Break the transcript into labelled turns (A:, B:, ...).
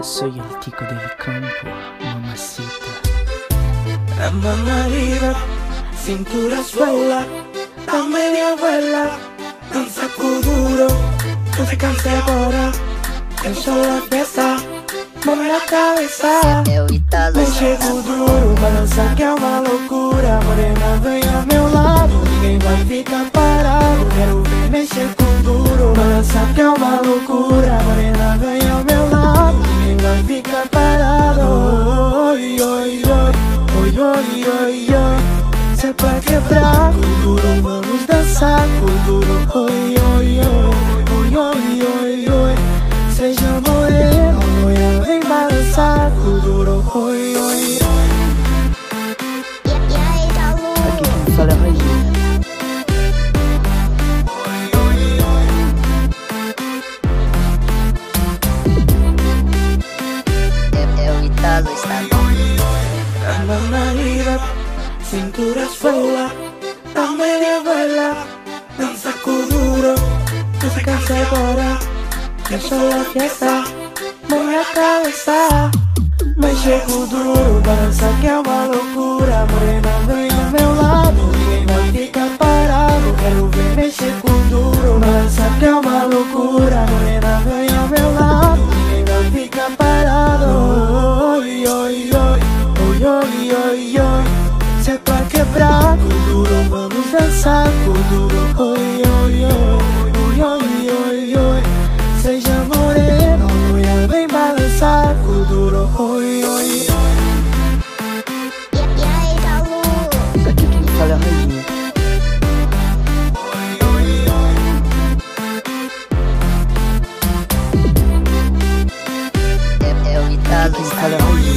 A: soy el tico del campo, mamacita.
B: La mamarida, cintura suela, a media vuela, danza kuduro, no se canse agora, eu sou a fiesta, move a cabeça. Mexe kuduro, balança que é uma loucura, morena vem ao meu lado, ninguém vai ficar parado, quero ver mexer kuduro, balança que é uma loucura, morena vem ao meu lado, ninguém vai ficar parado. Oi, oi, oi. Oi, oi, oi, oi, cê pra quebrar kuduro, vamos dançar kuduro. Oi, oi, oi, oi, oi, oi, oi, seja morena, oi, vem balançar kuduro. Oi, oi, oi.
A: Aqui quem fala é o Rainha.
C: Eu Italo está
B: La mamarida, cintura suela, a media vuela, danza kuduro, no se canse agora, eu sou a fiesta, move a cabeça. Mexe kuduro, balança que é uma loucura, morena vem ao meu lado, ninguém vai ficar parado, quero ver mexer kuduro, balança que é uma loucura, morena vem ao meu lado, ninguém vai ficar parado. Oi, oi, oi. Oi, oi, oi, oi, cê pra quebrar kuduro, vamos dançar kuduro. Oi, oi, oi, oi, oi, oi, oi, seja morena, oi, vem balançar kuduro. Oi, oi,
A: Aqui quem fala é a Rainha.
C: Eu Italo
A: Quem
C: está
A: fala é a Rainha.